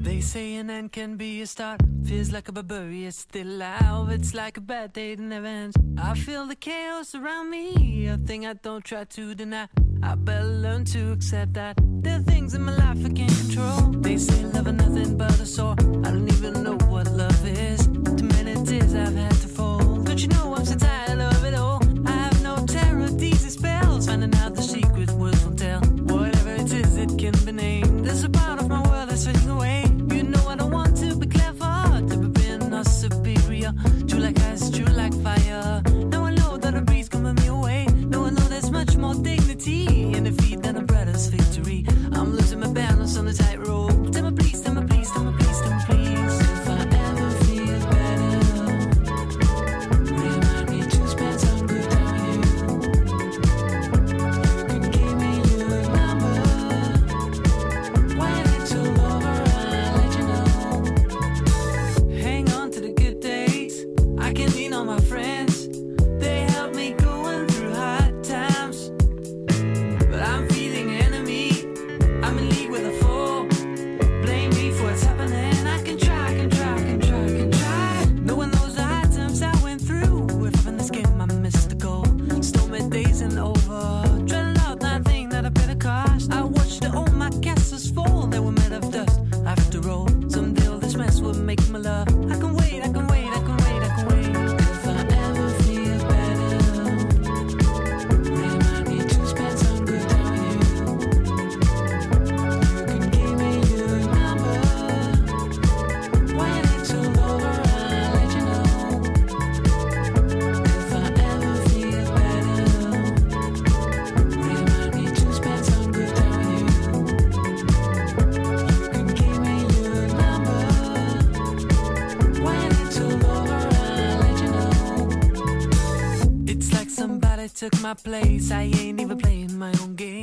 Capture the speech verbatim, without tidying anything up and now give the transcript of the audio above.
They say an end can be a start. Feels like a barbarian still alive. It's like a bad day that never ends. I feel the chaos around me, a thing I don't try to deny. I better learn to accept that there are things in my life I can't control. They say love is nothing but a sore. I don't even know what love is. Too many tears I've had to fold. Don't you know I'm so tired of it all? I have no terror, these spells. Finding out the secret words won't tell. Whatever it is, it can be named. There's a part of my world that's fading away. You know I don't want to be clever, to be being or superior. True like ice, true like fire. Now I know that a breeze coming me away. Now I know there's much more dignity in defeat than a brother's victory. I'm losing my balance on the tightrope. Tell me please, tell me please, tell me please, tell me please. If I ever feel better, remind me to spend some good time with you. You can give me your number. When it's all over, I'll let you know. Hang on to the good days. I can lean on my friends. They help me going through hard times. But I'm feeling enemy. I'm in league with a foe. Blame me for what's happening. I can try, I can try, I can try, I can try. No one knows the hard times I went through. If in this game I missed the goal. Stormy days and over. Dreading out that thing that I better cost. I watched all my castles fall. They were made of dust. After all, someday all this mess will make my love. I can wait, I can wait, I can wait, I can wait. If I ever feel better, remind me to spend some good time with you. You can give me your number. When it's all over, I'll let you know. If I ever feel better, remind me to spend some good time with you. You can give me your number. When it's all over, I'll let you know. It's like somebody took my place. I ain't even playing my own game.